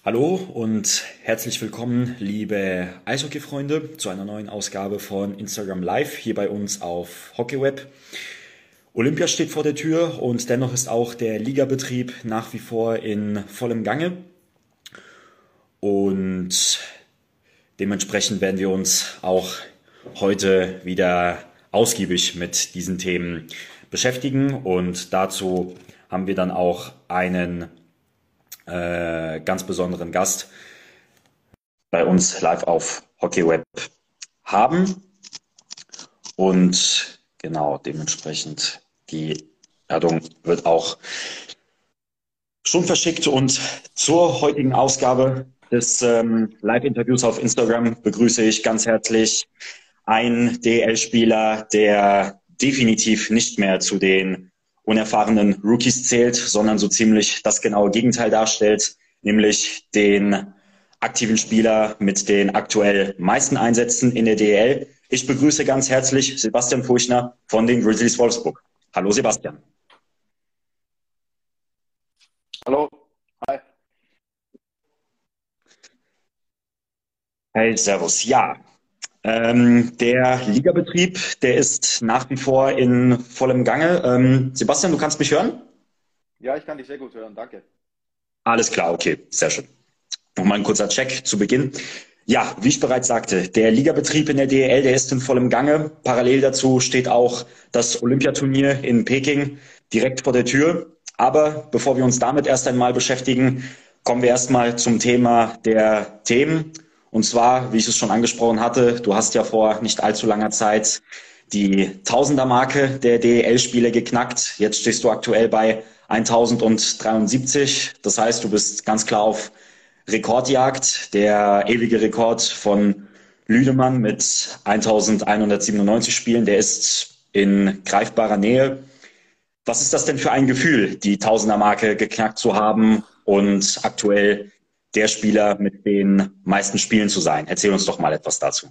Hallo und herzlich willkommen, liebe Eishockey-Freunde, zu einer neuen Ausgabe von Instagram Live hier bei uns auf HockeyWeb. Olympia steht vor der Tür und dennoch ist auch der Ligabetrieb nach wie vor in vollem Gange. Und dementsprechend werden wir uns auch heute wieder ausgiebig mit diesen Themen beschäftigen. Und dazu haben wir dann auch einen ganz besonderen Gast bei uns live auf HockeyWeb haben. Und genau, dementsprechend die Ladung wird auch schon verschickt. Und zur heutigen Ausgabe des Live-Interviews auf Instagram begrüße ich ganz herzlich einen DL-Spieler, der definitiv nicht mehr zu den unerfahrenen Rookies zählt, sondern so ziemlich das genaue Gegenteil darstellt, nämlich den aktiven Spieler mit den aktuell meisten Einsätzen in der DEL. Ich begrüße ganz herzlich Sebastian Furchner von den Grizzlies Wolfsburg. Hallo Sebastian. Hallo, hi. Hey, Servus. Ja, der Ligabetrieb, der ist nach wie vor in vollem Gange. Sebastian, du kannst mich hören? Ja, ich kann dich sehr gut hören, danke. Alles klar, okay, sehr schön. Nochmal ein kurzer Check zu Beginn. Ja, wie ich bereits sagte, der Ligabetrieb in der DEL, der ist in vollem Gange. Parallel dazu steht auch das Olympiaturnier in Peking direkt vor der Tür. Aber bevor wir uns damit erst einmal beschäftigen, kommen wir erstmal zum Thema der Themen. Und zwar, wie ich es schon angesprochen hatte, du hast ja vor nicht allzu langer Zeit die Tausender-Marke der DEL-Spiele geknackt. Jetzt stehst du aktuell bei 1073. Das heißt, du bist ganz klar auf Rekordjagd. Der ewige Rekord von Lüdemann mit 1197 Spielen, der ist in greifbarer Nähe. Was ist das denn für ein Gefühl, die Tausender-Marke geknackt zu haben und aktuell der Spieler mit den meisten Spielen zu sein? Erzähl uns doch mal etwas dazu.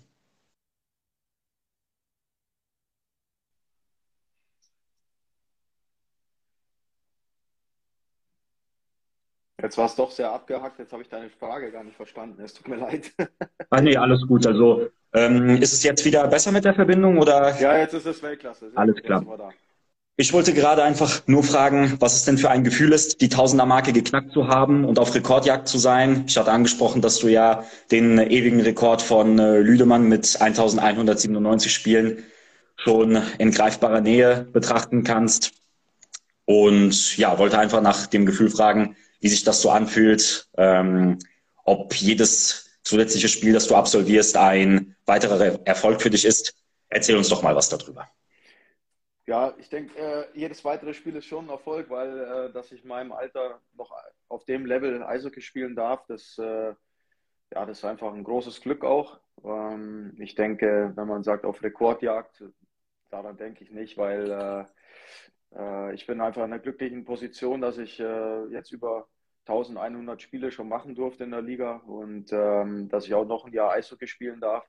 Jetzt war es doch sehr abgehackt, jetzt habe ich deine Frage gar nicht verstanden. Es tut mir leid. Ah, nee, alles gut. Also ist es jetzt wieder besser mit der Verbindung oder Ja, jetzt ist es Weltklasse, sehr alles gut, jetzt klar? sind wir da. Ich wollte gerade einfach nur fragen, was es denn für ein Gefühl ist, die Tausender-Marke geknackt zu haben und auf Rekordjagd zu sein. Ich hatte angesprochen, dass du ja den ewigen Rekord von Lüdemann mit 1197 Spielen schon in greifbarer Nähe betrachten kannst. Und ja, wollte einfach nach dem Gefühl fragen, wie sich das so anfühlt, ob jedes zusätzliche Spiel, das du absolvierst, ein weiterer Erfolg für dich ist. Erzähl uns doch mal was darüber. Ja, ich denke, jedes weitere Spiel ist schon ein Erfolg, weil dass ich in meinem Alter noch auf dem Level Eishockey spielen darf, ja, das ist einfach ein großes Glück auch. Ich denke, wenn man sagt auf Rekordjagd, daran denke ich nicht, weil ich bin einfach in einer glücklichen Position, dass ich jetzt über 1100 Spiele schon machen durfte in der Liga und dass ich auch noch ein Jahr Eishockey spielen darf.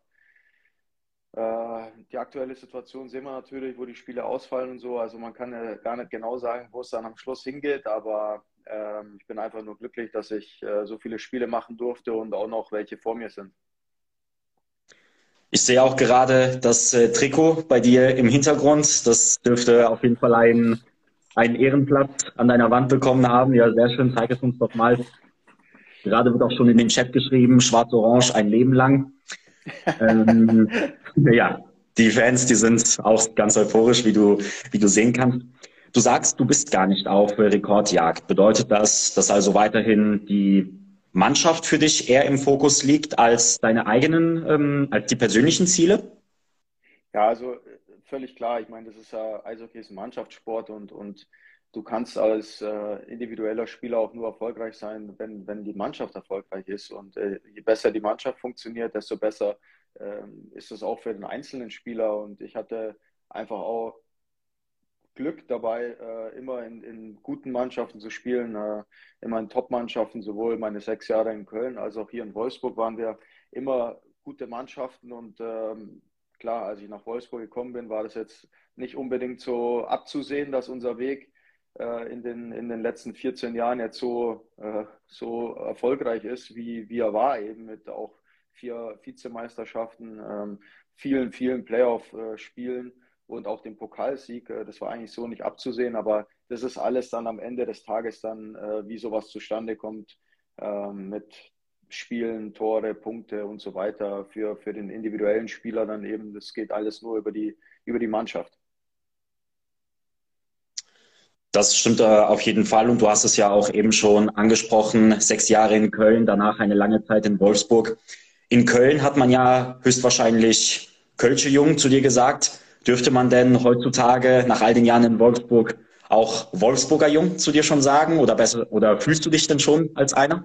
Die aktuelle Situation sehen wir natürlich, wo die Spiele ausfallen und so. Also man kann ja gar nicht genau sagen, wo es dann am Schluss hingeht, aber ich bin einfach nur glücklich, dass ich so viele Spiele machen durfte und auch noch welche vor mir sind. Ich sehe auch gerade das Trikot bei dir im Hintergrund. Das dürfte Ja. auf jeden Fall einen Ehrenplatz an deiner Wand bekommen haben. Ja, sehr schön. Zeig es uns doch mal. Gerade wird auch schon in den Chat geschrieben, Schwarz-Orange ein Leben lang. Ja, die Fans, die sind auch ganz euphorisch, wie du sehen kannst. Du sagst, du bist gar nicht auf Rekordjagd. Bedeutet das, dass also weiterhin die Mannschaft für dich eher im Fokus liegt als deine eigenen, als die persönlichen Ziele? Ja, also völlig klar. Ich meine, das ist ja Eishockey ist ein Mannschaftssport und du kannst als individueller Spieler auch nur erfolgreich sein, wenn die Mannschaft erfolgreich ist. Und je besser die Mannschaft funktioniert, desto besser ist es auch für den einzelnen Spieler. Und ich hatte einfach auch Glück dabei, immer in guten Mannschaften zu spielen, immer in Top-Mannschaften, sowohl meine 6 Jahre in Köln als auch hier in Wolfsburg waren wir immer gute Mannschaften und klar, als ich nach Wolfsburg gekommen bin, war das jetzt nicht unbedingt so abzusehen, dass unser Weg in den letzten 14 Jahren jetzt so erfolgreich ist, wie er war, eben mit auch 4 Vizemeisterschaften, vielen Playoff-Spielen und auch dem Pokalsieg. Das war eigentlich so nicht abzusehen, aber das ist alles dann am Ende des Tages dann, wie sowas zustande kommt, mit Spielen, Tore, Punkte und so weiter für den individuellen Spieler dann eben. Das geht alles nur über die Mannschaft. Das stimmt auf jeden Fall. Und du hast es ja auch eben schon angesprochen, 6 Jahre in Köln, danach eine lange Zeit in Wolfsburg. In Köln hat man ja höchstwahrscheinlich Kölsche Jung zu dir gesagt. Dürfte man denn heutzutage nach all den Jahren in Wolfsburg auch Wolfsburger Jung zu dir schon sagen? Oder besser, oder fühlst du dich denn schon als einer?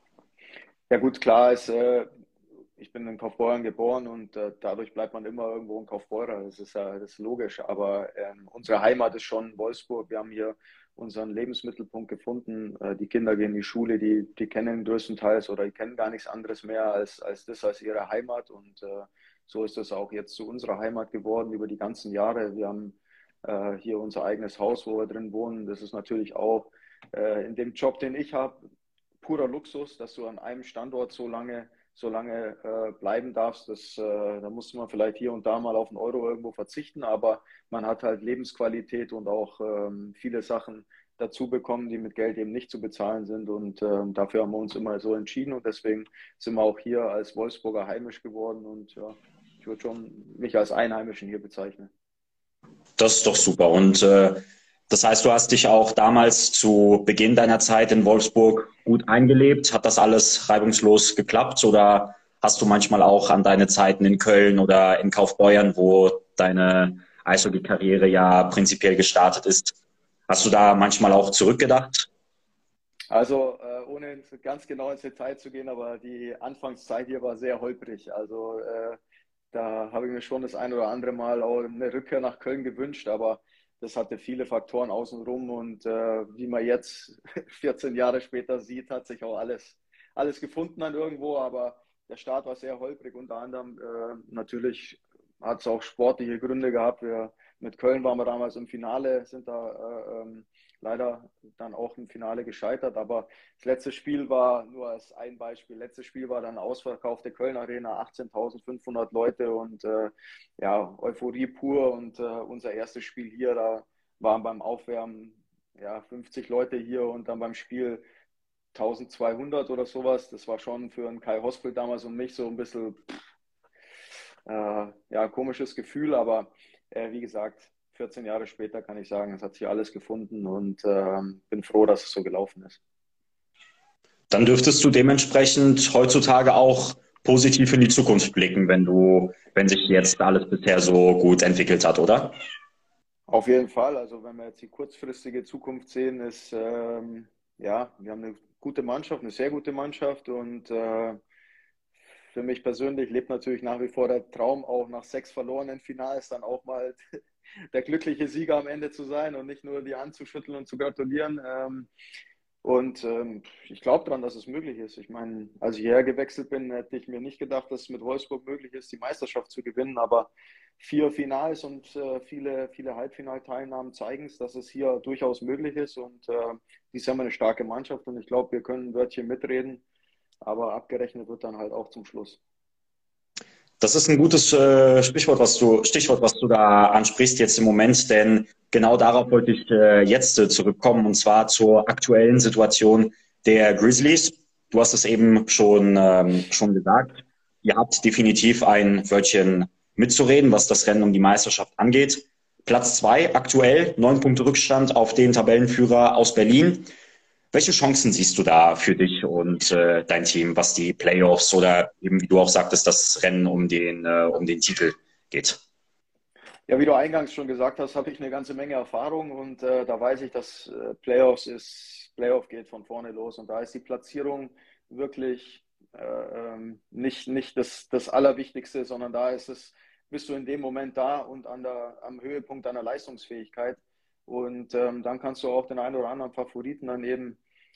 Ja gut, klar ist, ich bin in Kaufbeuren geboren und dadurch bleibt man immer irgendwo ein Kaufbeurer. Das ist logisch. Aber unsere Heimat ist schon Wolfsburg. Wir haben hier unseren Lebensmittelpunkt gefunden. Die Kinder gehen in die Schule, die kennen größtenteils oder die kennen gar nichts anderes mehr als ihre Heimat. Und so ist es auch jetzt zu unserer Heimat geworden über die ganzen Jahre. Wir haben hier unser eigenes Haus, wo wir drin wohnen. Das ist natürlich auch in dem Job, den ich habe, purer Luxus, dass du an einem Standort so lange bleiben darfst. Da muss man vielleicht hier und da mal auf einen Euro irgendwo verzichten, aber man hat halt Lebensqualität und auch viele Sachen dazu bekommen, die mit Geld eben nicht zu bezahlen sind. Und dafür haben wir uns immer so entschieden und deswegen sind wir auch hier als Wolfsburger heimisch geworden und ja, ich würde schon mich als Einheimischen hier bezeichnen. Das ist doch super. Und das heißt, du hast dich auch damals zu Beginn deiner Zeit in Wolfsburg gut eingelebt. Hat das alles reibungslos geklappt? Oder hast du manchmal auch an deine Zeiten in Köln oder in Kaufbeuern, wo deine Eishockey-Karriere ja prinzipiell gestartet ist, hast du da manchmal auch zurückgedacht? Also, ohne ganz genau ins Detail zu gehen, aber die Anfangszeit hier war sehr holprig. Also, da habe ich mir schon das ein oder andere Mal auch eine Rückkehr nach Köln gewünscht, aber das hatte viele Faktoren außenrum und wie man jetzt 14 Jahre später sieht, hat sich auch alles gefunden dann irgendwo, aber der Start war sehr holprig. Unter anderem natürlich hat es auch sportliche Gründe gehabt. Mit Köln waren wir damals im Finale, sind da leider dann auch im Finale gescheitert. Aber das letzte Spiel war, nur als ein Beispiel, letztes Spiel war dann ausverkaufte Köln Arena, 18.500 Leute und ja, Euphorie pur. Und unser erstes Spiel hier, da waren beim Aufwärmen ja, 50 Leute hier und dann beim Spiel 1200 oder sowas. Das war schon für einen Kai Hospel damals und mich so ein bisschen ja, komisches Gefühl, aber wie gesagt, 14 Jahre später kann ich sagen, es hat sich alles gefunden und bin froh, dass es so gelaufen ist. Dann dürftest du dementsprechend heutzutage auch positiv in die Zukunft blicken, wenn sich jetzt alles bisher so gut entwickelt hat, oder? Auf jeden Fall, also wenn wir jetzt die kurzfristige Zukunft sehen, ist ja, wir haben eine gute Mannschaft, eine sehr gute Mannschaft und für mich persönlich lebt natürlich nach wie vor der Traum, auch nach 6 verlorenen Finals dann auch mal der glückliche Sieger am Ende zu sein und nicht nur die Hand zu schütteln und zu gratulieren. Und ich glaube daran, dass es möglich ist. Ich meine, als ich hierher gewechselt bin, hätte ich mir nicht gedacht, dass es mit Wolfsburg möglich ist, die Meisterschaft zu gewinnen. Aber 4 Finals und viele Halbfinalteilnahmen zeigen es, dass es hier durchaus möglich ist. Und dies haben wir eine starke Mannschaft und ich glaube, wir können ein Wörtchen mitreden. Aber abgerechnet wird dann halt auch zum Schluss. Das ist ein gutes Stichwort, was du da ansprichst jetzt im Moment, denn genau darauf wollte ich jetzt zurückkommen, und zwar zur aktuellen Situation der Grizzlies. Du hast es eben schon gesagt. Ihr habt definitiv ein Wörtchen mitzureden, was das Rennen um die Meisterschaft angeht. Platz 2 aktuell, 9 Punkte Rückstand auf den Tabellenführer aus Berlin. Welche Chancen siehst du da für dich und dein Team, was die Playoffs oder eben, wie du auch sagtest, das Rennen um den Titel geht? Ja, wie du eingangs schon gesagt hast, habe ich eine ganze Menge Erfahrung und da weiß ich, dass Playoff geht von vorne los und da ist die Platzierung wirklich nicht das Allerwichtigste, sondern da bist du in dem Moment da und am Höhepunkt deiner Leistungsfähigkeit und dann kannst du auch den einen oder anderen Favoriten dann eben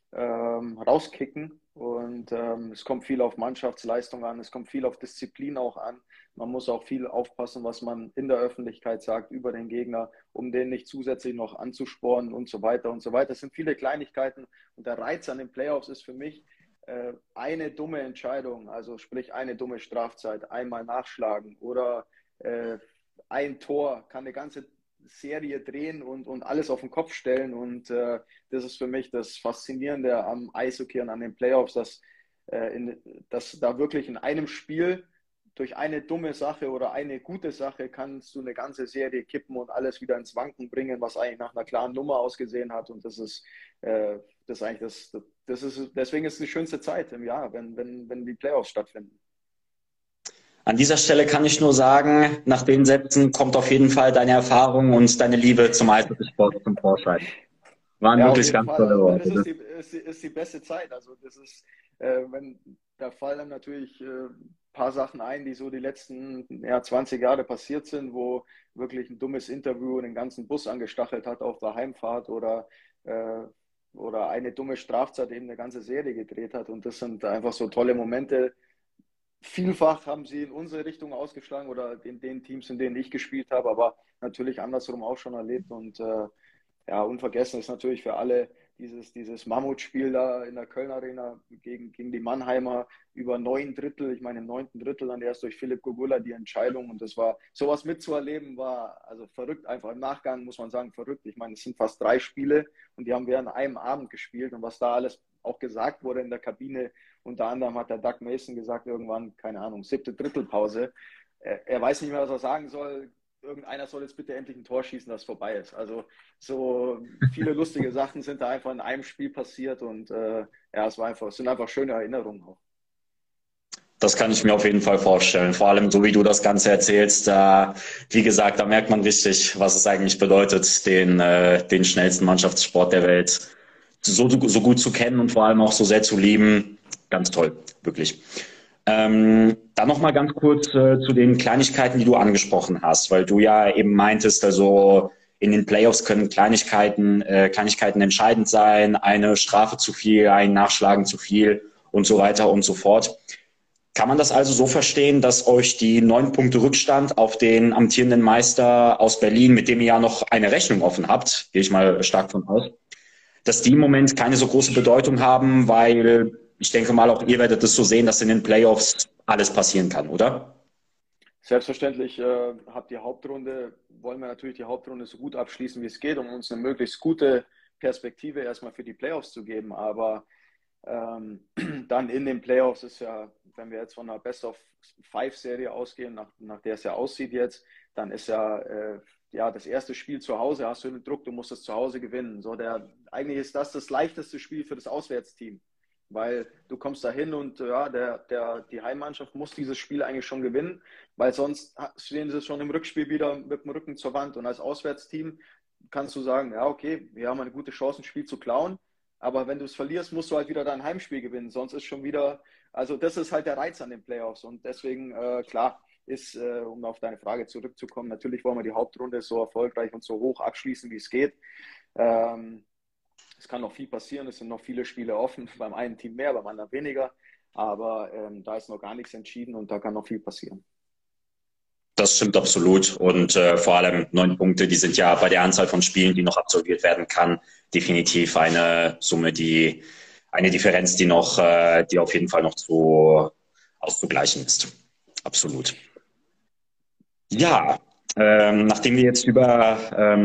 rauskicken. Und es kommt viel auf Mannschaftsleistung an, es kommt viel auf Disziplin auch an. Man muss auch viel aufpassen, was man in der Öffentlichkeit sagt über den Gegner, um den nicht zusätzlich noch anzuspornen und so weiter und so weiter. Es sind viele Kleinigkeiten und der Reiz an den Playoffs ist für mich eine dumme Entscheidung, also sprich eine dumme Strafzeit, einmal nachschlagen oder ein Tor kann eine ganze Serie drehen und alles auf den Kopf stellen. Und das ist für mich das Faszinierende am Eishockey und an den Playoffs, dass da wirklich in einem Spiel durch eine dumme Sache oder eine gute Sache kannst du eine ganze Serie kippen und alles wieder ins Wanken bringen, was eigentlich nach einer klaren Nummer ausgesehen hat. Und das ist eigentlich deswegen ist es die schönste Zeit im Jahr, wenn die Playoffs stattfinden. An dieser Stelle kann ich nur sagen, nach den Sätzen kommt auf jeden Fall deine Erfahrung und deine Liebe zum Eishockeysport zum Vorschein. Waren Ja, auf wirklich jeden ganz Fall. tolle Also das Worte. ist die beste Zeit. Also das ist, wenn da fallen natürlich ein paar Sachen ein, die so die letzten 20 Jahre passiert sind, wo wirklich ein dummes Interview den ganzen Bus angestachelt hat auf der Heimfahrt oder eine dumme Strafzeit eben eine ganze Serie gedreht hat. Und das sind einfach so tolle Momente. Vielfach haben sie in unsere Richtung ausgeschlagen oder in den Teams, in denen ich gespielt habe, aber natürlich andersrum auch schon erlebt. Und ja, unvergessen ist natürlich für alle dieses Mammutspiel da in der Köln Arena gegen die Mannheimer über 9 Drittel. Ich meine, im 9. Drittel dann erst durch Philipp Gogula die Entscheidung. Und das war, sowas mitzuerleben, war also verrückt. Einfach im Nachgang muss man sagen, verrückt. Ich meine, es sind fast 3 Spiele und die haben wir an einem Abend gespielt. Und was da alles auch gesagt wurde in der Kabine, unter anderem hat der Doug Mason gesagt, irgendwann, keine Ahnung, 7. Drittelpause. Er weiß nicht mehr, was er sagen soll. Irgendeiner soll jetzt bitte endlich ein Tor schießen, das vorbei ist. Also so viele lustige Sachen sind da einfach in einem Spiel passiert und ja, es sind einfach schöne Erinnerungen auch. Das kann ich mir auf jeden Fall vorstellen. Vor allem, so wie du das Ganze erzählst, wie gesagt, da merkt man richtig, was es eigentlich bedeutet, den schnellsten Mannschaftssport der Welt so gut zu kennen und vor allem auch so sehr zu lieben. Ganz toll, wirklich. Dann noch mal ganz kurz zu den Kleinigkeiten, die du angesprochen hast, weil du ja eben meintest, also in den Playoffs können Kleinigkeiten entscheidend sein, eine Strafe zu viel, ein Nachschlagen zu viel und so weiter und so fort. Kann man das also so verstehen, dass euch die 9 Punkte Rückstand auf den amtierenden Meister aus Berlin, mit dem ihr ja noch eine Rechnung offen habt, gehe ich mal stark von aus, dass die im Moment keine so große Bedeutung haben, weil ich denke mal, auch ihr werdet es so sehen, dass in den Playoffs alles passieren kann, oder? Selbstverständlich wollen wir natürlich die Hauptrunde so gut abschließen, wie es geht, um uns eine möglichst gute Perspektive erstmal für die Playoffs zu geben. Aber dann in den Playoffs ist ja, wenn wir jetzt von einer Best-of-5-Serie ausgehen, nach der es ja aussieht jetzt, dann ist ja das erste Spiel zu Hause, hast du den Druck, du musst es zu Hause gewinnen. Eigentlich ist das leichteste Spiel für das Auswärtsteam, weil du kommst da hin und ja, die Heimmannschaft muss dieses Spiel eigentlich schon gewinnen, weil sonst stehen sie schon im Rückspiel wieder mit dem Rücken zur Wand. Und als Auswärtsteam kannst du sagen, ja okay, wir haben eine gute Chance, ein Spiel zu klauen, aber wenn du es verlierst, musst du halt wieder dein Heimspiel gewinnen. Sonst ist schon wieder, also das ist halt der Reiz an den Playoffs. Und deswegen, klar, um auf deine Frage zurückzukommen, natürlich wollen wir die Hauptrunde so erfolgreich und so hoch abschließen, wie es geht. Es kann noch viel passieren, es sind noch viele Spiele offen, beim einen Team mehr, beim anderen weniger. Aber da ist noch gar nichts entschieden und da kann noch viel passieren. Das stimmt absolut. Und vor allem 9 Punkte, die sind ja bei der Anzahl von Spielen, die noch absolviert werden kann, definitiv eine Summe, eine Differenz, die auf jeden Fall noch auszugleichen ist. Absolut. Ja, nachdem wir jetzt über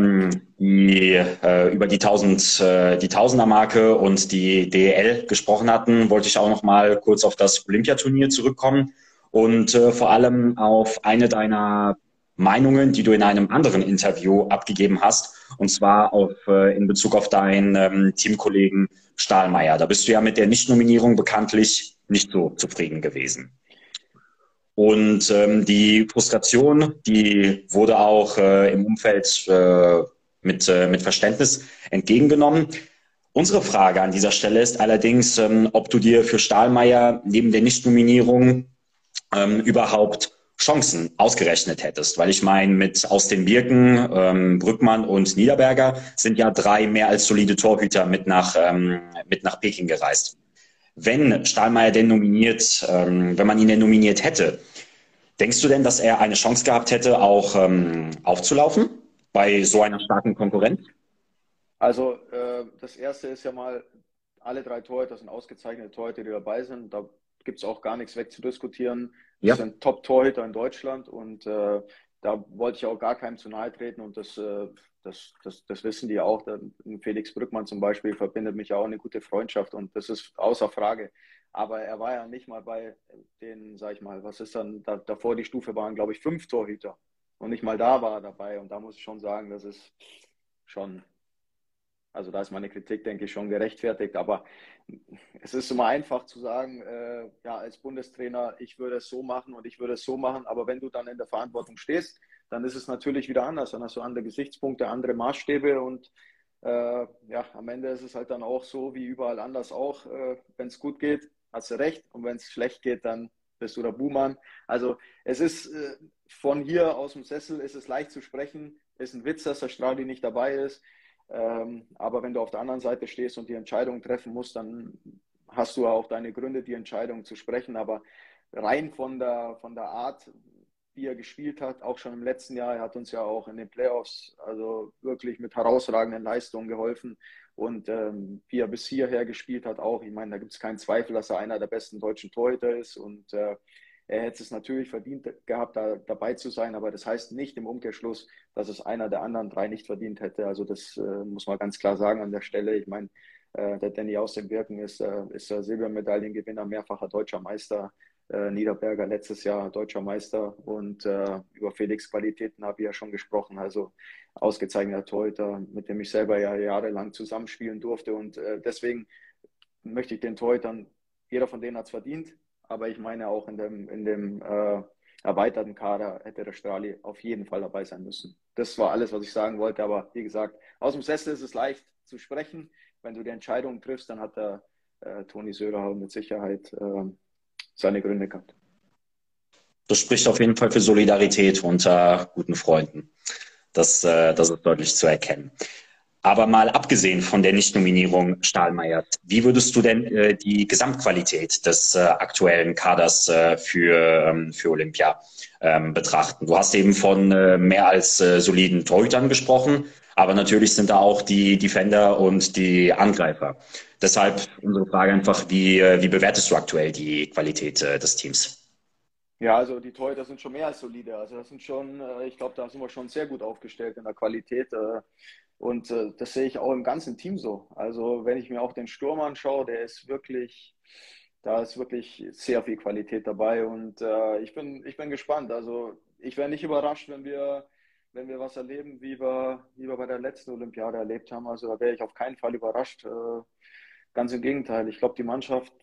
die Tausender-Marke und die DEL gesprochen hatten, wollte ich auch noch mal kurz auf das Olympiaturnier zurückkommen. Und vor allem auf eine deiner Meinungen, die du in einem anderen Interview abgegeben hast, und zwar in Bezug auf deinen Teamkollegen Stahlmeier. Da bist du ja mit der Nichtnominierung bekanntlich nicht so zufrieden gewesen. Und die Frustration, die wurde auch im Umfeld mit Verständnis entgegengenommen. Unsere Frage an dieser Stelle ist allerdings, ob du dir für Stahlmeier neben der Nichtnominierung überhaupt Chancen ausgerechnet hättest. Weil ich meine, mit aus den Birken, Brückmann und Niederberger sind ja 3 mehr als solide Torhüter mit nach Peking gereist. Wenn Stahlmeier denn nominiert, wenn man ihn denn nominiert hätte, denkst du denn, dass er eine Chance gehabt hätte, auch aufzulaufen bei so einer starken Konkurrenz? Also das Erste ist ja mal, alle 3 Torhüter sind ausgezeichnete Torhüter, die dabei sind. Da gibt es auch gar nichts wegzudiskutieren. Das Ja. sind Top-Torhüter in Deutschland und da wollte ich auch gar keinem zu nahe treten und das wissen die auch. Felix Brückmann zum Beispiel verbindet mich auch eine gute Freundschaft und das ist außer Frage. Aber er war ja nicht mal bei den, sag ich mal, was ist dann, davor die Stufe waren, glaube ich, 5 Torhüter und nicht mal da war er dabei und da muss ich schon sagen, das ist schon. Also da ist meine Kritik, denke ich, schon gerechtfertigt. Aber es ist immer einfach zu sagen, ja, als Bundestrainer, ich würde es so machen und ich würde es so machen. Aber wenn du dann in der Verantwortung stehst, dann ist es natürlich wieder anders. Dann hast du andere Gesichtspunkte, andere Maßstäbe. Und ja, am Ende ist es halt dann auch so, wie überall anders auch. Wenn es gut geht, hast du recht. Und wenn es schlecht geht, dann bist du der Buhmann. Also es ist von hier aus dem Sessel ist es leicht zu sprechen. Ist ein Witz, dass der Stradi nicht dabei ist. Aber wenn du auf der anderen Seite stehst und die Entscheidung treffen musst, dann hast du auch deine Gründe, die Entscheidung zu sprechen. Aber rein von der Art, wie er gespielt hat, auch schon im letzten Jahr, er hat uns ja auch in den Playoffs also wirklich mit herausragenden Leistungen geholfen. Und wie er bis hierher gespielt hat, auch, ich meine, da gibt es keinen Zweifel, dass er einer der besten deutschen Torhüter ist. Und er hätte es natürlich verdient gehabt, da dabei zu sein, aber das heißt nicht im Umkehrschluss, dass es einer der anderen 3 nicht verdient hätte. Also das muss man ganz klar sagen an der Stelle. Ich meine, der Danny aus dem Birken ist der Silbermedaillengewinner, mehrfacher deutscher Meister. Niederberger letztes Jahr deutscher Meister und über Felix Qualitäten habe ich ja schon gesprochen. Also ausgezeichneter Torhüter, mit dem ich selber ja jahrelang zusammenspielen durfte und deswegen möchte ich den Torhütern, jeder von denen hat es verdient. Aber ich meine auch in dem erweiterten Kader hätte der Strahli auf jeden Fall dabei sein müssen. Das war alles, was ich sagen wollte. Aber wie gesagt, aus dem Sessel ist es leicht zu sprechen. Wenn du die Entscheidung triffst, dann hat der Toni Söder mit Sicherheit seine Gründe gehabt. Das spricht auf jeden Fall für Solidarität unter guten Freunden. Das ist deutlich zu erkennen. Aber mal abgesehen von der Nichtnominierung Stahlmeiers, wie würdest du denn die Gesamtqualität des aktuellen Kaders für Olympia betrachten? Du hast eben von mehr als soliden Torhütern gesprochen, aber natürlich sind da auch die Defender und die Angreifer. Deshalb unsere Frage einfach, wie bewertest du aktuell die Qualität des Teams? Ja, also die Torhüter sind schon mehr als solide. Also das sind schon, ich glaube, da sind wir schon sehr gut aufgestellt in der Qualität. Und das sehe ich auch im ganzen Team so. Also wenn ich mir auch den Sturm anschaue, da ist wirklich sehr viel Qualität dabei. Und ich bin gespannt. Also ich wäre nicht überrascht, wenn wir was erleben, wie wir bei der letzten Olympiade erlebt haben. Also da wäre ich auf keinen Fall überrascht. Ganz im Gegenteil. Ich glaube, die Mannschaft,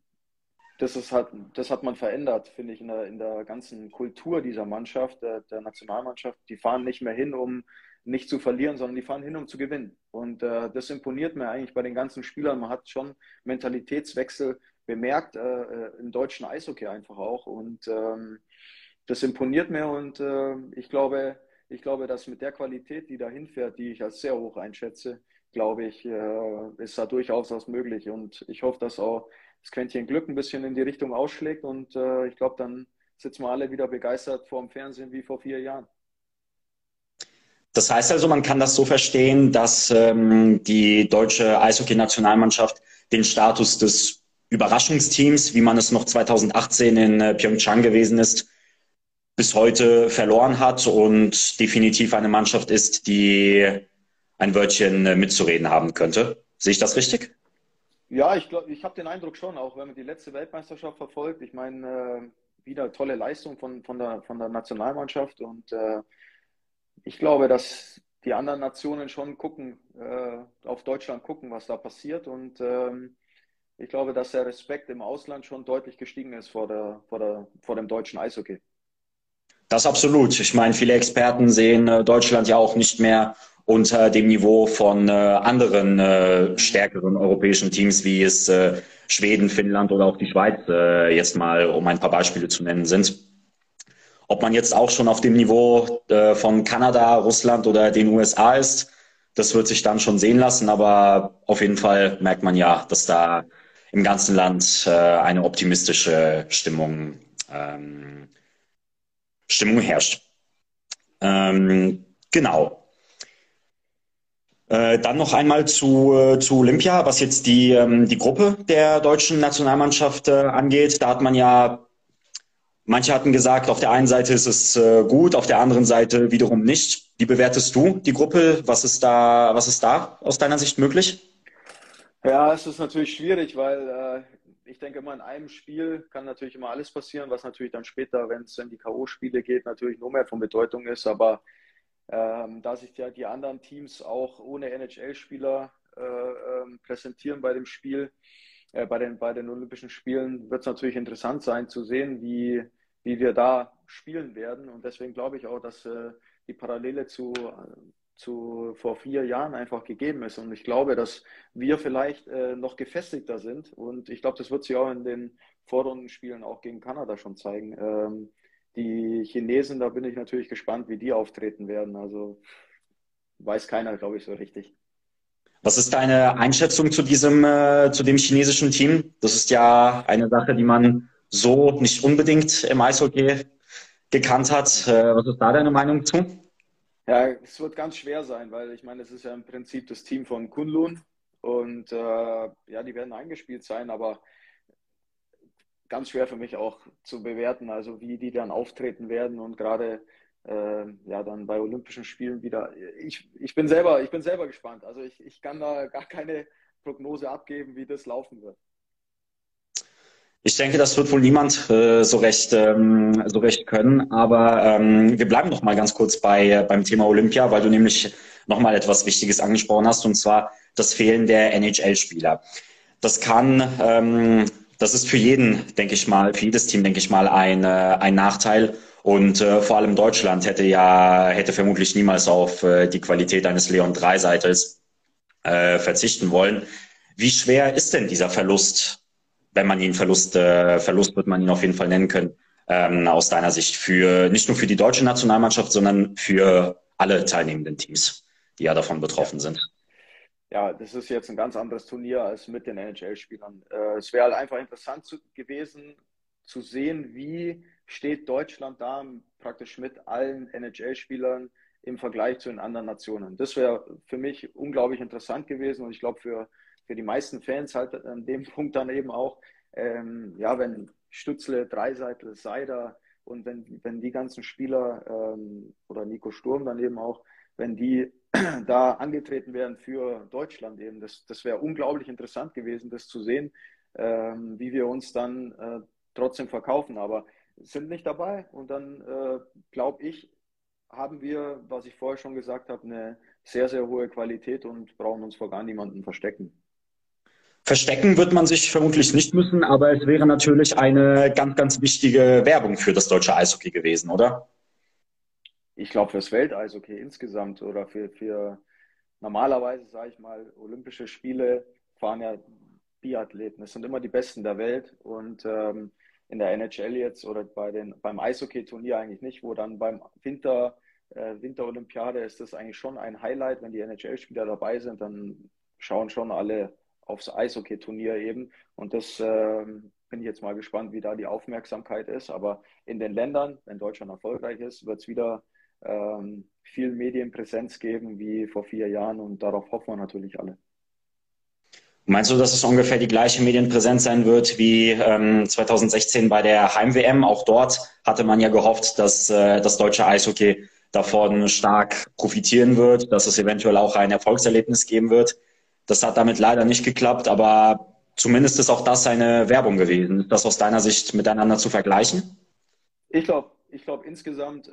das hat man verändert, finde ich, in der ganzen Kultur dieser Mannschaft, der Nationalmannschaft. Die fahren nicht mehr hin, um nicht zu verlieren, sondern die fahren hin, um zu gewinnen. Und das imponiert mir eigentlich bei den ganzen Spielern. Man hat schon Mentalitätswechsel bemerkt, im deutschen Eishockey einfach auch. Und das imponiert mir und ich glaube, dass mit der Qualität, die da hinfährt, die ich als sehr hoch einschätze, glaube ich, ist da durchaus was möglich. Und ich hoffe, dass auch das Quäntchen Glück ein bisschen in die Richtung ausschlägt. Und ich glaube, dann sitzen wir alle wieder begeistert vor dem Fernsehen wie vor 4 Jahren. Das heißt also, man kann das so verstehen, dass die deutsche Eishockey-Nationalmannschaft den Status des Überraschungsteams, wie man es noch 2018 in Pyeongchang gewesen ist, bis heute verloren hat und definitiv eine Mannschaft ist, die ein Wörtchen mitzureden haben könnte. Sehe ich das richtig? Ja, ich habe den Eindruck schon, auch wenn man die letzte Weltmeisterschaft verfolgt. Ich meine, wieder tolle Leistung von der Nationalmannschaft und ich glaube, dass die anderen Nationen schon gucken, auf Deutschland gucken, was da passiert. Und ich glaube, dass der Respekt im Ausland schon deutlich gestiegen ist vor dem deutschen Eishockey. Das absolut. Ich meine, viele Experten sehen Deutschland ja auch nicht mehr unter dem Niveau von anderen stärkeren europäischen Teams, wie es Schweden, Finnland oder auch die Schweiz jetzt mal, um ein paar Beispiele zu nennen, sind. Ob man jetzt auch schon auf dem Niveau von Kanada, Russland oder den USA ist, das wird sich dann schon sehen lassen. Aber auf jeden Fall merkt man ja, dass da im ganzen Land eine optimistische Stimmung herrscht. Genau. Dann noch einmal zu Olympia, was jetzt die Gruppe der deutschen Nationalmannschaft angeht. Da hat man ja, manche hatten gesagt, auf der einen Seite ist es gut, auf der anderen Seite wiederum nicht. Wie bewertest du die Gruppe? Was ist da aus deiner Sicht möglich? Ja, es ist natürlich schwierig, weil ich denke immer, in einem Spiel kann natürlich immer alles passieren, was natürlich dann später, wenn es in die K.O.-Spiele geht, natürlich nur mehr von Bedeutung ist. Aber da sich ja die anderen Teams auch ohne NHL-Spieler präsentieren bei dem Spiel, bei den Olympischen Spielen, wird es natürlich interessant sein zu sehen, wie wir da spielen werden. Und deswegen glaube ich auch, dass die Parallele zu vor 4 Jahren einfach gegeben ist. Und ich glaube, dass wir vielleicht noch gefestigter sind. Und ich glaube, das wird sich auch in den Vorrundenspielen auch gegen Kanada schon zeigen. Die Chinesen, da bin ich natürlich gespannt, wie die auftreten werden. Also weiß keiner, glaube ich, so richtig. Was ist deine Einschätzung zu dem chinesischen Team? Das ist ja eine Sache, die man so nicht unbedingt im Eishockey gekannt hat. Was ist da deine Meinung zu? Ja, es wird ganz schwer sein, weil ich meine, es ist ja im Prinzip das Team von Kunlun und ja, die werden eingespielt sein, aber ganz schwer für mich auch zu bewerten, also wie die dann auftreten werden und gerade ja dann bei Olympischen Spielen wieder. Ich bin selber gespannt. Also ich kann da gar keine Prognose abgeben, wie das laufen wird. Ich denke, das wird wohl niemand so recht können. Aber wir bleiben noch mal ganz kurz beim Thema Olympia, weil du nämlich noch mal etwas Wichtiges angesprochen hast, und zwar das Fehlen der NHL-Spieler. Das das ist für jeden, denke ich mal, für jedes Team, denke ich mal, ein Nachteil. Und vor allem Deutschland hätte vermutlich niemals auf die Qualität eines Leon Dreiseitel verzichten wollen. Wie schwer ist denn dieser Verlust, wenn man ihn Verlust wird man ihn auf jeden Fall nennen können, aus deiner Sicht für nicht nur für die deutsche Nationalmannschaft, sondern für alle teilnehmenden Teams, die ja davon Ja. betroffen sind? Ja, das ist jetzt ein ganz anderes Turnier als mit den NHL-Spielern. Es wäre halt einfach interessant gewesen zu sehen, wie steht Deutschland da praktisch mit allen NHL-Spielern im Vergleich zu den anderen Nationen. Das wäre für mich unglaublich interessant gewesen und ich glaube für die meisten Fans halt an dem Punkt dann eben auch, ja, wenn Stützle, Dreiseitel, Seider und wenn die ganzen Spieler oder Nico Sturm dann eben auch, wenn die da angetreten wären für Deutschland eben. Das wäre unglaublich interessant gewesen, das zu sehen, wie wir uns dann trotzdem verkaufen. Aber sind nicht dabei und dann glaube ich, haben wir, was ich vorher schon gesagt habe, eine sehr, sehr hohe Qualität und brauchen uns vor gar niemandem verstecken. Verstecken wird man sich vermutlich nicht müssen, aber es wäre natürlich eine ganz wichtige Werbung für das deutsche Eishockey gewesen, oder? Ich glaube, fürs Welteishockey insgesamt oder für normalerweise, sage ich mal, Olympische Spiele fahren ja Biathleten. Das sind immer die Besten der Welt und in der NHL jetzt oder beim Eishockey-Turnier eigentlich nicht, wo dann beim Winterolympiade ist das eigentlich schon ein Highlight, wenn die NHL-Spieler dabei sind, dann schauen schon alle aufs Eishockey-Turnier eben und das bin ich jetzt mal gespannt, wie da die Aufmerksamkeit ist, aber in den Ländern, wenn Deutschland erfolgreich ist, wird es wieder viel Medienpräsenz geben wie vor 4 Jahren und darauf hoffen wir natürlich alle. Meinst du, dass es ungefähr die gleiche Medienpräsenz sein wird wie 2016 bei der Heim-WM? Auch dort hatte man ja gehofft, dass das deutsche Eishockey davon stark profitieren wird, dass es eventuell auch ein Erfolgserlebnis geben wird. Das hat damit leider nicht geklappt, aber zumindest ist auch das eine Werbung gewesen. Ist das aus deiner Sicht miteinander zu vergleichen? Ich glaube insgesamt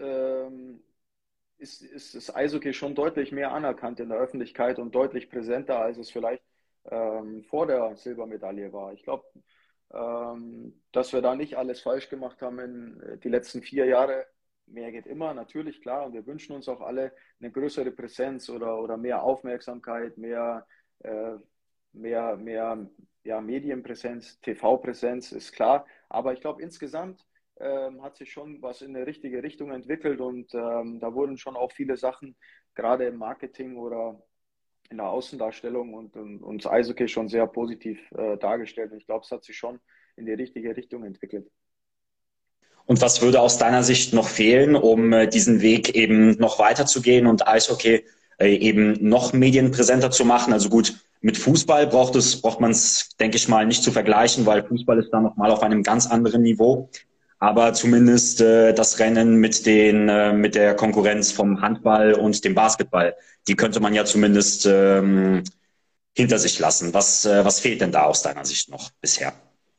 ist das Eishockey schon deutlich mehr anerkannt in der Öffentlichkeit und deutlich präsenter, als es vielleicht vor der Silbermedaille war. Ich glaube, dass wir da nicht alles falsch gemacht haben in die letzten 4 Jahre. Mehr geht immer, natürlich, klar. Und wir wünschen uns auch alle eine größere Präsenz oder mehr Aufmerksamkeit, äh, mehr ja, Medienpräsenz, TV-Präsenz, ist klar. Aber ich glaube, insgesamt hat sich schon was in eine richtige Richtung entwickelt und da wurden schon auch viele Sachen, gerade im Marketing oder in der Außendarstellung und das Eishockey schon sehr positiv dargestellt. Und ich glaube, es hat sich schon in die richtige Richtung entwickelt. Und was würde aus deiner Sicht noch fehlen, um diesen Weg eben noch weiterzugehen und Eishockey eben noch medienpräsenter zu machen? Also gut, mit Fußball braucht man es, denke ich mal, nicht zu vergleichen, weil Fußball ist da nochmal auf einem ganz anderen Niveau. Aber zumindest das Rennen mit der Konkurrenz vom Handball und dem Basketball, die könnte man ja zumindest hinter sich lassen. Was fehlt denn da aus deiner Sicht noch bisher?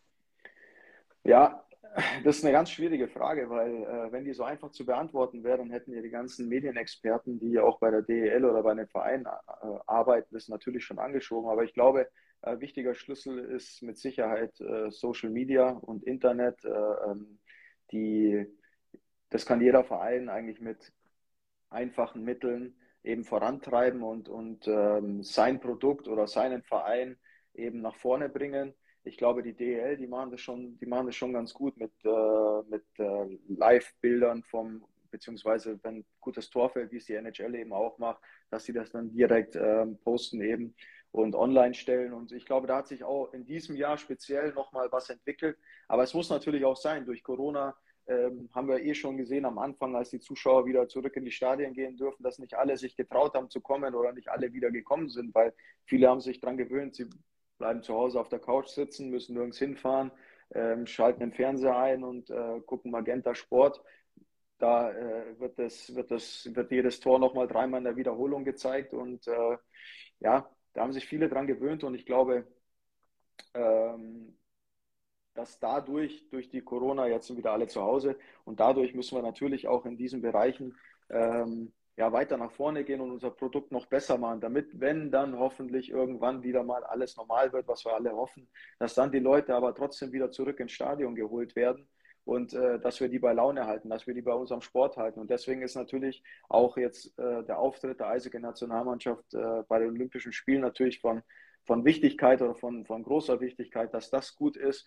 Ja, das ist eine ganz schwierige Frage, weil wenn die so einfach zu beantworten wäre, dann hätten ja die ganzen Medienexperten, die auch bei der DEL oder bei den Vereinen arbeiten, das natürlich schon angeschoben. Aber ich glaube, wichtiger Schlüssel ist mit Sicherheit Social Media und Internet. Die, Das kann jeder Verein eigentlich mit einfachen Mitteln eben vorantreiben und sein Produkt oder seinen Verein eben nach vorne bringen. Ich glaube, die DEL, die machen das schon ganz gut mit Live-Bildern beziehungsweise wenn ein gutes Tor fällt, wie es die NHL eben auch macht, dass sie das dann direkt posten eben und online stellen. Und ich glaube, da hat sich auch in diesem Jahr speziell nochmal was entwickelt. Aber es muss natürlich auch sein, durch Corona haben wir eh schon gesehen am Anfang, als die Zuschauer wieder zurück in die Stadien gehen dürfen, dass nicht alle sich getraut haben zu kommen oder nicht alle wieder gekommen sind, weil viele haben sich daran gewöhnt, sie bleiben zu Hause auf der Couch sitzen, müssen nirgends hinfahren, schalten den Fernseher ein und gucken Magenta Sport. Da wird jedes Tor nochmal dreimal in der Wiederholung gezeigt und ja, da haben sich viele dran gewöhnt und ich glaube, ähm, dass durch die Corona, jetzt sind wieder alle zu Hause und dadurch müssen wir natürlich auch in diesen Bereichen ja, weiter nach vorne gehen und unser Produkt noch besser machen, damit, wenn dann hoffentlich irgendwann wieder mal alles normal wird, was wir alle hoffen, dass dann die Leute aber trotzdem wieder zurück ins Stadion geholt werden und dass wir die bei Laune halten, dass wir die bei unserem Sport halten. Und deswegen ist natürlich auch jetzt der Auftritt der Eishockey-Nationalmannschaft bei den Olympischen Spielen natürlich von Wichtigkeit oder von großer Wichtigkeit, dass das gut ist,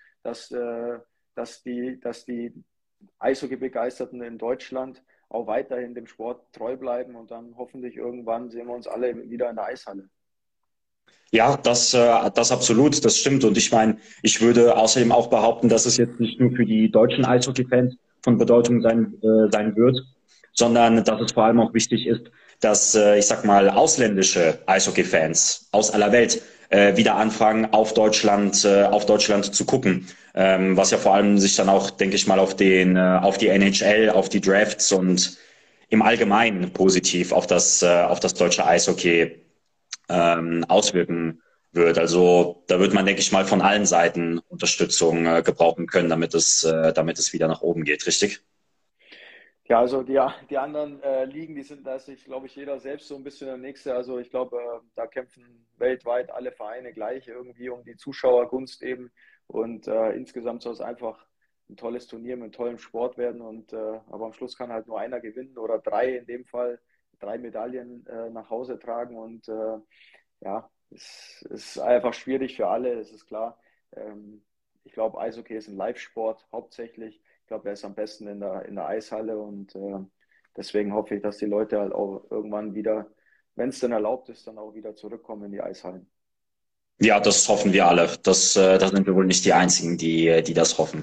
dass die Eishockey-Begeisterten in Deutschland auch weiterhin dem Sport treu bleiben und dann hoffentlich irgendwann sehen wir uns alle wieder in der Eishalle. Ja, das absolut, das stimmt. Und ich meine, ich würde außerdem auch behaupten, dass es jetzt nicht nur für die deutschen Eishockey-Fans von Bedeutung sein wird, sondern dass es vor allem auch wichtig ist, dass, ich sag mal, ausländische Eishockey-Fans aus aller Welt wieder anfangen, auf Deutschland zu gucken. Was ja vor allem sich dann auch, denke ich mal, auf die NHL, auf die Drafts und im Allgemeinen positiv auf das deutsche Eishockey auswirken wird. Also da wird man, denke ich mal, von allen Seiten Unterstützung gebrauchen können, damit es wieder nach oben geht, richtig? Ja, also die anderen Ligen, da ist sich, glaube ich, jeder selbst so ein bisschen der Nächste. Also ich glaube, da kämpfen weltweit alle Vereine gleich irgendwie um die Zuschauergunst eben. Und insgesamt soll es einfach ein tolles Turnier mit tollem Sport werden. Aber am Schluss kann halt nur einer gewinnen oder drei in dem Fall, drei Medaillen nach Hause tragen. Und ja, es ist einfach schwierig für alle, es ist klar. Ähm, Ich glaube, Eishockey ist ein Live-Sport hauptsächlich. Ich glaube, er ist am besten in der Eishalle und deswegen hoffe ich, dass die Leute halt auch irgendwann wieder, wenn es denn erlaubt ist, dann auch wieder zurückkommen in die Eishallen. Ja, das hoffen wir alle. Da sind wir wohl nicht die Einzigen, die das hoffen.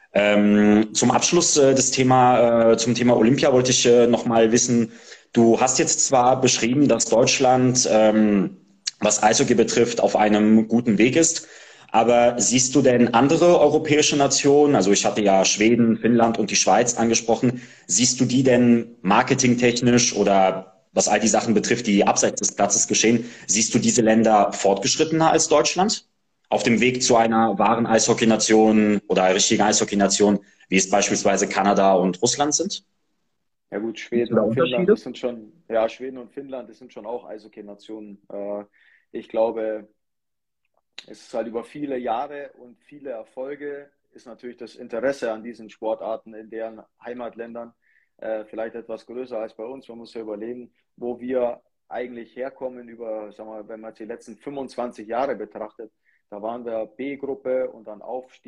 Zum Abschluss zum Thema Olympia wollte ich noch mal wissen, du hast jetzt zwar beschrieben, dass Deutschland, was Eishockey betrifft, auf einem guten Weg ist, aber siehst du denn andere europäische Nationen, also ich hatte ja Schweden, Finnland und die Schweiz angesprochen, siehst du die denn marketingtechnisch oder was all die Sachen betrifft, die abseits des Platzes geschehen, siehst du diese Länder fortgeschrittener als Deutschland? Auf dem Weg zu einer wahren Eishockey-Nation oder einer richtigen Eishockey-Nation, wie es beispielsweise Kanada und Russland sind? Ja gut, Siehst du da Unterschiede? Schweden und Finnland, das sind schon auch Eishockey-Nationen. Ich glaube, es ist halt über viele Jahre und viele Erfolge ist natürlich das Interesse an diesen Sportarten in deren Heimatländern vielleicht etwas größer als bei uns. Man muss ja überlegen, wo wir eigentlich herkommen über, sagen wir, wenn man die letzten 25 Jahre betrachtet, da waren wir B-Gruppe und dann Aufstieg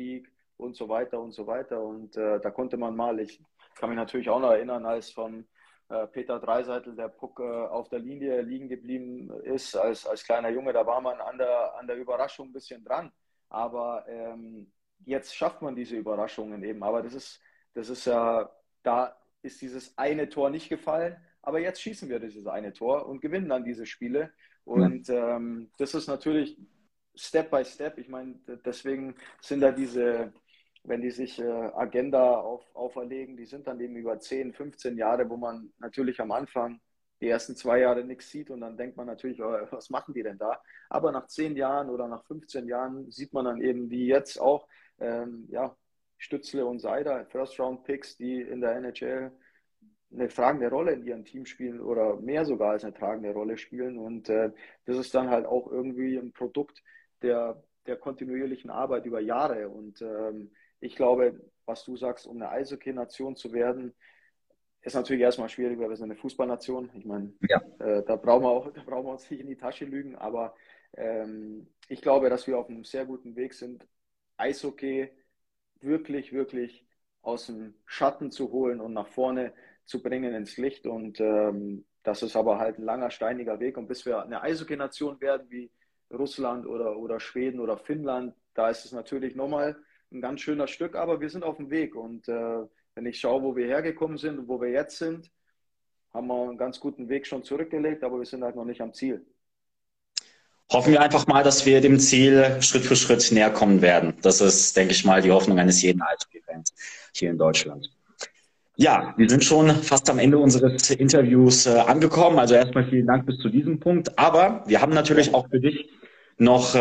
und so weiter und so weiter. Und da konnte man mal, ich kann mich natürlich auch noch erinnern, als von Peter Dreiseitel der Puck auf der Linie liegen geblieben ist, als kleiner Junge, da war man an der Überraschung ein bisschen dran. Aber jetzt schafft man diese Überraschungen eben. Aber das ist ja, da ist dieses eine Tor nicht gefallen, aber jetzt schießen wir dieses eine Tor und gewinnen dann diese Spiele. Und das ist natürlich Step by Step. Ich meine, deswegen sind da diese, wenn die sich Agenda auferlegen, die sind dann eben über 10, 15 Jahre, wo man natürlich am Anfang die ersten 2 Jahre nichts sieht und dann denkt man natürlich, oh, was machen die denn da? Aber nach 10 Jahren oder nach 15 Jahren sieht man dann eben, wie jetzt auch, ja, Stützle und Seider, First-Round-Picks, die in der NHL eine tragende Rolle in ihrem Team spielen oder mehr sogar als eine tragende Rolle spielen. Und das ist dann halt auch irgendwie ein Produkt der kontinuierlichen Arbeit über Jahre. Und ich glaube, was du sagst, um eine Eishockey-Nation zu werden, ist natürlich erstmal schwierig, weil wir sind eine Fußballnation. Ich meine, Ja. da brauchen wir uns nicht in die Tasche lügen, aber ich glaube, dass wir auf einem sehr guten Weg sind, Eishockey wirklich, wirklich aus dem Schatten zu holen und nach vorne zu bringen ins Licht. Und das ist aber halt ein langer, steiniger Weg. Und bis wir eine Eishockey-Nation werden wie Russland oder Schweden oder Finnland, da ist es natürlich nochmal ein ganz schöner Stück, aber wir sind auf dem Weg. Und wenn ich schaue, wo wir hergekommen sind und wo wir jetzt sind, haben wir einen ganz guten Weg schon zurückgelegt, aber wir sind halt noch nicht am Ziel. Hoffen wir einfach mal, dass wir dem Ziel Schritt für Schritt näher kommen werden. Das ist, denke ich mal, die Hoffnung eines jeden Eishockey-Fans hier in Deutschland. Ja, wir sind schon fast am Ende unseres Interviews angekommen. Also erstmal vielen Dank bis zu diesem Punkt. Aber wir haben natürlich auch für dich noch,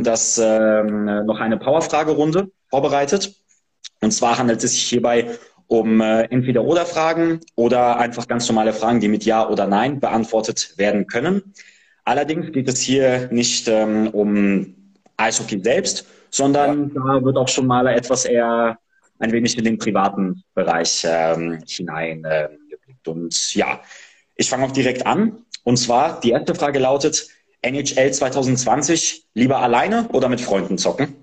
noch eine Powerfragerunde vorbereitet. Und zwar handelt es sich hierbei um Entweder-oder-Fragen oder einfach ganz normale Fragen, die mit Ja oder Nein beantwortet werden können. Allerdings geht es hier nicht um Eishockey selbst, sondern da wird auch schon mal etwas eher ein wenig in den privaten Bereich hineingeblickt. Und ja, ich fange auch direkt an. Und zwar, die erste Frage lautet, NHL 2020 lieber alleine oder mit Freunden zocken?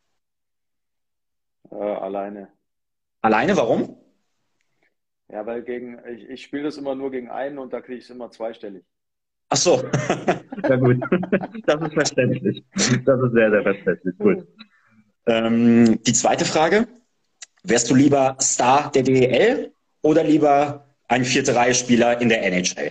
Alleine. Alleine, warum? Ja, weil ich spiele das immer nur gegen einen und da kriege ich es immer zweistellig. Ach so, ja gut, das ist verständlich. Das ist sehr, sehr verständlich. Gut. Die zweite Frage, wärst du lieber Star der DEL oder lieber ein Vierte-Reihe-Spieler in der NHL?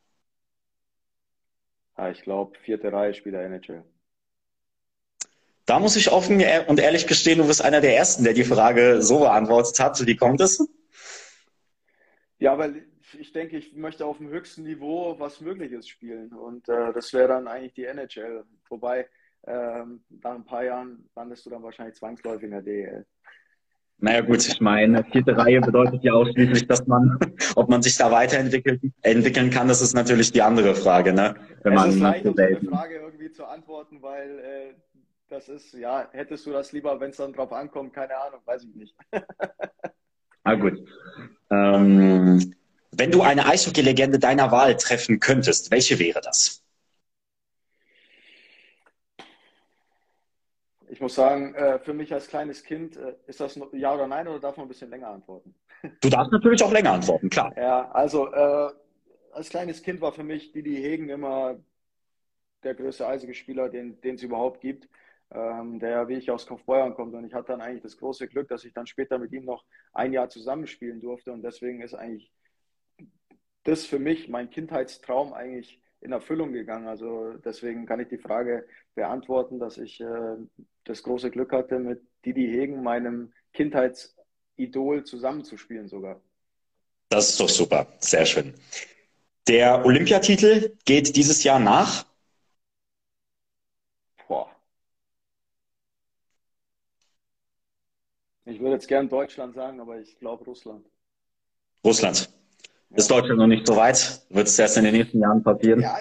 Ja, ich glaube, vierte Reihe Spieler NHL. Da muss ich offen und ehrlich gestehen, du bist einer der Ersten, der die Frage so beantwortet hat. Wie kommt es? Ja, weil ich denke, ich möchte auf dem höchsten Niveau was Mögliches spielen und das wäre dann eigentlich die NHL. Wobei, nach ein paar Jahren landest du dann wahrscheinlich zwangsläufig in der DEL. Naja gut, ich meine, vierte Reihe bedeutet ja ausschließlich, dass man, ob man sich da entwickeln kann, das ist natürlich die andere Frage, ne? Wenn Es ist man leicht, um so eine Frage irgendwie zu antworten, weil das ist, ja, hättest du das lieber, wenn es dann drauf ankommt, keine Ahnung, weiß ich nicht. Ah gut. Wenn du eine Eishockey-Legende deiner Wahl treffen könntest, welche wäre das? Ich muss sagen, für mich als kleines Kind, ist das ja oder nein oder darf man ein bisschen länger antworten? Du darfst natürlich auch länger antworten, klar. Ja, also als kleines Kind war für mich Didi Hegen immer der größte Eishockeyspieler, den es überhaupt gibt, der wie ich aus Kaufbeuern kommt. Und ich hatte dann eigentlich das große Glück, dass ich dann später mit ihm noch ein Jahr zusammenspielen durfte. Und deswegen ist eigentlich das für mich, mein Kindheitstraum, eigentlich in Erfüllung gegangen. Also deswegen kann ich die Frage beantworten, dass ich das große Glück hatte, mit Didi Hegen, meinem Kindheitsidol, zusammenzuspielen sogar. Das ist doch super, sehr schön. Der Olympiatitel geht dieses Jahr nach? Boah. Ich würde jetzt gern Deutschland sagen, aber ich glaube Russland. Russland. Ja. Ist Deutschland noch nicht so weit? Wird es erst in den nächsten Jahren passieren? Ja,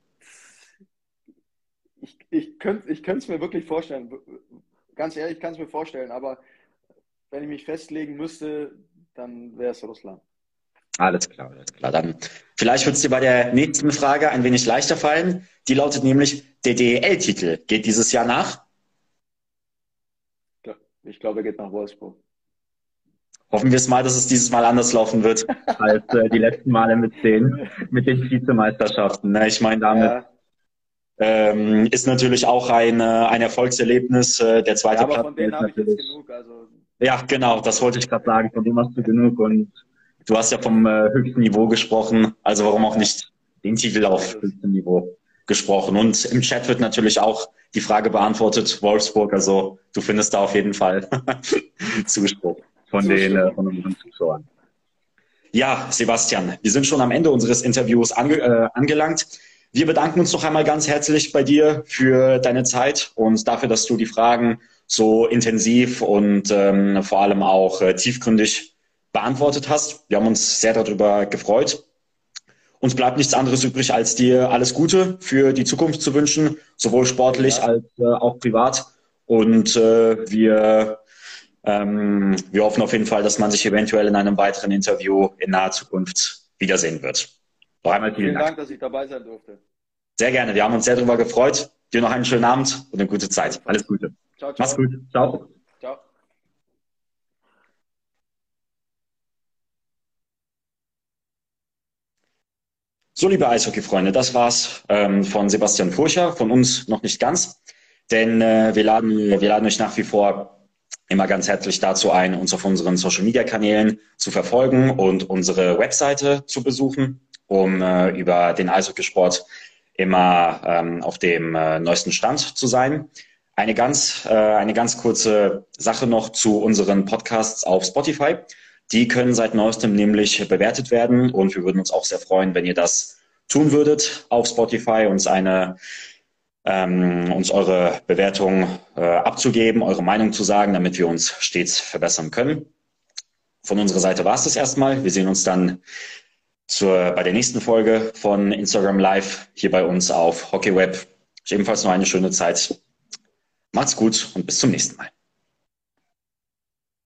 ich könnte es mir wirklich vorstellen. Ganz ehrlich, ich kann es mir vorstellen, aber wenn ich mich festlegen müsste, dann wäre es Russland. Alles klar, alles klar. Dann vielleicht wird es dir bei der nächsten Frage ein wenig leichter fallen. Die lautet nämlich, der DEL-Titel geht dieses Jahr nach? Ich glaube, er geht nach Wolfsburg. Hoffen wir es mal, dass es dieses Mal anders laufen wird als die letzten Male mit den Vizemeisterschaften. Ne? Ich meine, damit Ja, ist natürlich auch ein Erfolgserlebnis. Der ja, zweite aber Platz von denen ist habe ich jetzt natürlich. genug. Also, Ja, genau, das wollte ich gerade sagen. Von dem hast du genug und du hast ja vom höchsten Niveau gesprochen. Also warum auch ja, nicht den Titel so ist auf es. höchstem Niveau gesprochen. Und im Chat wird natürlich auch die Frage beantwortet, Wolfsburg. Also du findest da auf jeden Fall Zuspruch Zustimmung. von unseren Zuschauern. Ja, Sebastian, wir sind schon am Ende unseres Interviews angelangt. Wir bedanken uns noch einmal ganz herzlich bei dir für deine Zeit und dafür, dass du die Fragen so intensiv und vor allem auch tiefgründig beantwortet hast. Wir haben uns sehr darüber gefreut. Uns bleibt nichts anderes übrig, als dir alles Gute für die Zukunft zu wünschen, sowohl Vielen sportlich Dank. als auch privat. Und wir hoffen auf jeden Fall, dass man sich eventuell in einem weiteren Interview in naher Zukunft wiedersehen wird. Noch einmal vielen Vielen Dank. Dank, dass ich dabei sein durfte. Sehr gerne. Wir haben uns sehr darüber gefreut. Dir noch einen schönen Abend und eine gute Zeit. Alles Ebenfalls. Gute. Ciao, Mach's ciao. gut. Ciao. Ciao. So, liebe Eishockey-Freunde, das war's von Sebastian Furcher, von uns noch nicht ganz, denn wir laden euch nach wie vor immer ganz herzlich dazu ein, uns auf unseren Social-Media-Kanälen zu verfolgen und unsere Webseite zu besuchen, um über den Eishockeysport immer auf dem neuesten Stand zu sein. Eine ganz kurze Sache noch zu unseren Podcasts auf Spotify. Die können seit neuestem nämlich bewertet werden und wir würden uns auch sehr freuen, wenn ihr das tun würdet auf Spotify, uns eure Bewertung abzugeben, eure Meinung zu sagen, damit wir uns stets verbessern können. Von unserer Seite war es das erstmal. Wir sehen uns dann bei der nächsten Folge von Instagram Live hier bei uns auf HockeyWeb. Ebenfalls noch eine schöne Zeit. Macht's gut und bis zum nächsten Mal.